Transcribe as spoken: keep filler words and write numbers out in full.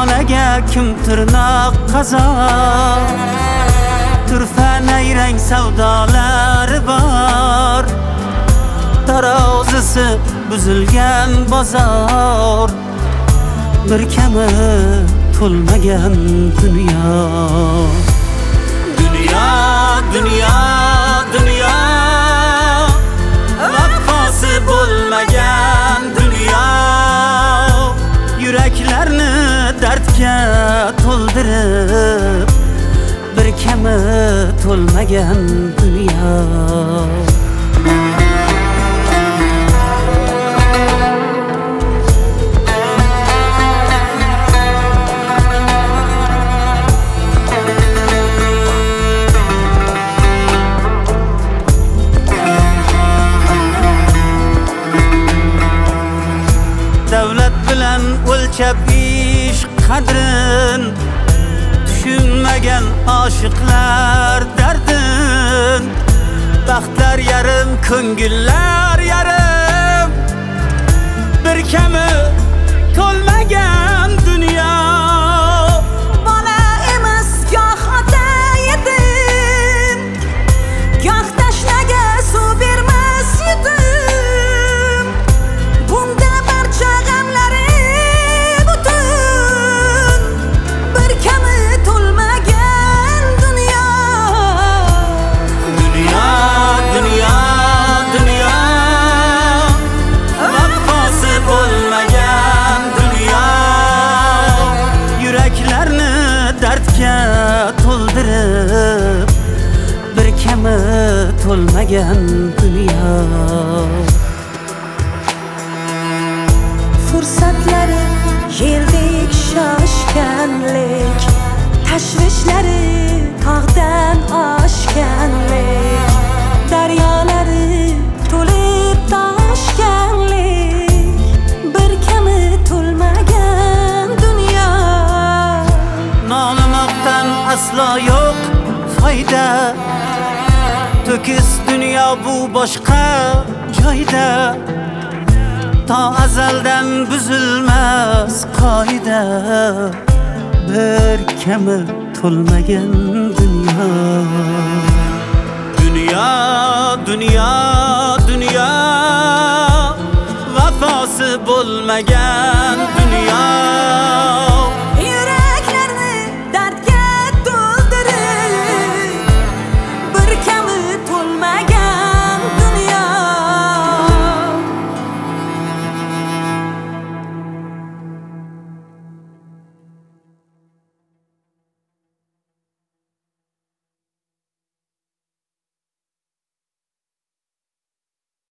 Donaga kim tirnoq qazar, turfa nayrang savdolari bor. Tarozisi buzilgan bozor, bir kami to'lmagan dunyo. Dunyo, dunyo, dunyo, vafosi bo'lmagan dunyo. Yuraklarni dardga to'ldirib, bir kami to'lmagan dunyo. Davlat bilan o'lchab ish qadrin, tushunmagan oshiqlar dardin. Baxtlar yarim, ko'ngillar yarim, bir kami to'lmagan dunyo. Bola emas goh ota yetim, goh tashnaga suv bermas yetim. Bunda barcha g'amlari butun, bir kami to'lmagan dunyo. Dunyo, dunyo, dunyo, vafosi bo'lmagan dunyo. Yuraklarni dardga to'ldirib, bir kami to'lmagan dunyo. Fursatlari yeldek shoshganlik, tashvishlari tog'dan oshganlik, daryolari to'lib toshganlik, bir kami to'lmagan dunyo. Nolimoqdan aslo yo'q foyda, to'kis dunyo bu boshqa joyda. Ta azaldan buzilmas qoida, bir kami to'lmagan dunyo. Dunyo, dunyo, dunyo, vafosi bo'lmagan